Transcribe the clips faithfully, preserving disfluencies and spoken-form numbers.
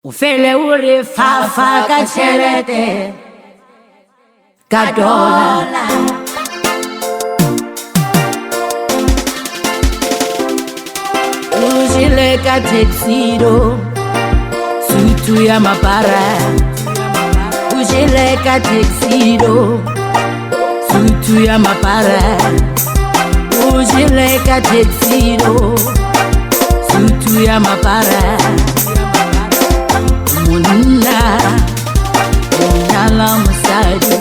Ufele uri fafa ka chelete ka dola Ujile ka tuxedo Sutu ya mapara Ujile ka tuxedo Sutu ya mapara Ujile ka tuxedo Sutu ya mapara Munna Munala masadi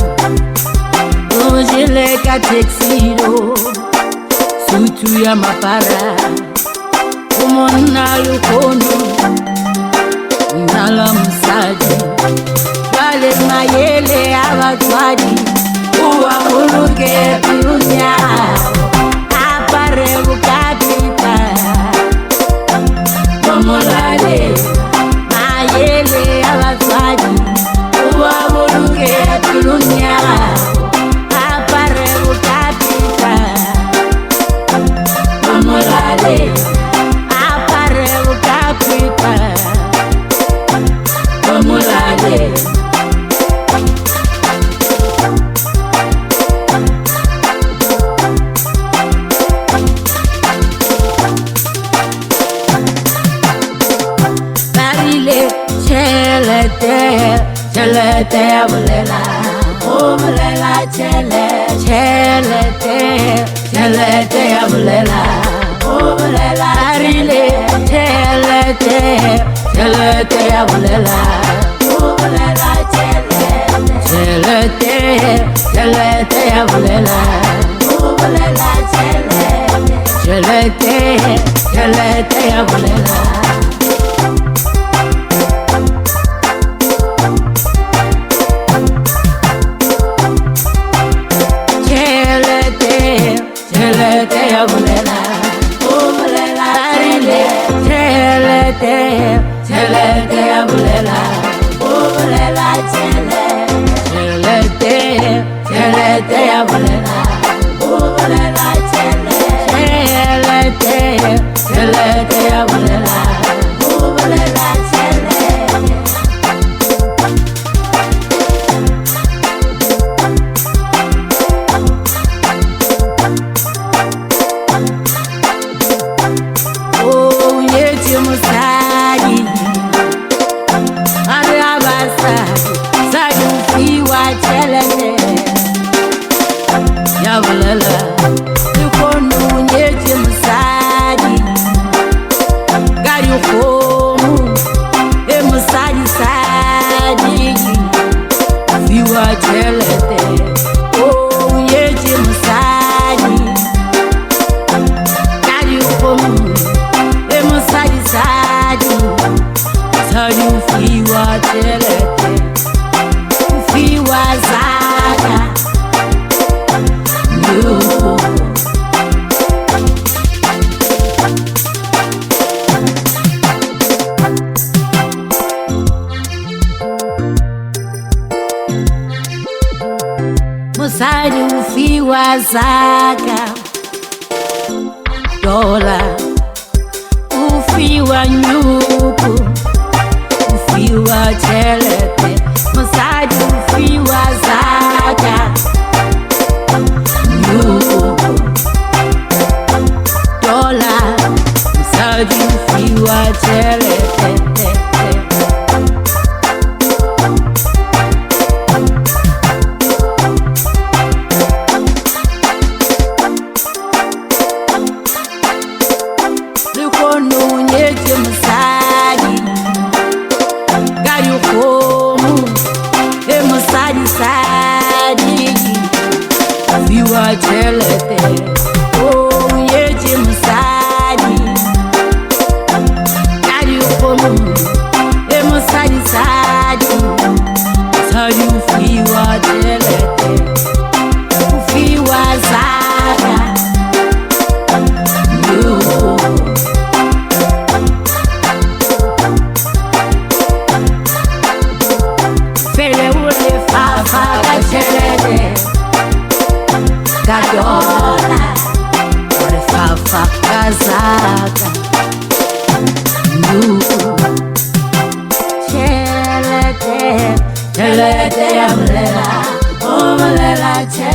Ujile ka tuxedo Sutu ya mapara Munna lukono Munala masadi Wale mayele abatwadi Uwa muluke piunya Apare bukapita Momolale Mayele abatwadi Uwa muluke piunya Apare bukapita Momolale Apare bukapita Momolale Chelete abulela, abulela chele, chelete, chelete abulela, abulela rile, chelete, chelete abulela, abulela chele, chelete, chelete abulela, abulela chele, chelete, chelete abulela. Chelete abulela, abulela chele, chelete, chelete abulela, abulela chele, chelete, chelete abulela, abulela chele. Oh, yeti musadi. Yabulela, lukono nyeje musadi, gari ukomu, e musadi sadi, viwa chelete, oh nyeje musadi, gari ukomu, e musadi sadi, sadi viwa chelete, viwa zaga. Musadi ufiwa zaga dola ufiwa nyuku ufiwa chelete Musadi ufiwa zaga nyuku dola Musadi ufiwa chelete Chelete, oh yeje musadi, kari ukomu, e musadi sadi, sadi ufiwa chelete, ufiwa zaga, yuhu. Fele ule fafa ka chelete. Gadola, ore fafa kazaga, nu, che, chele te ya mlela, oh mlela che.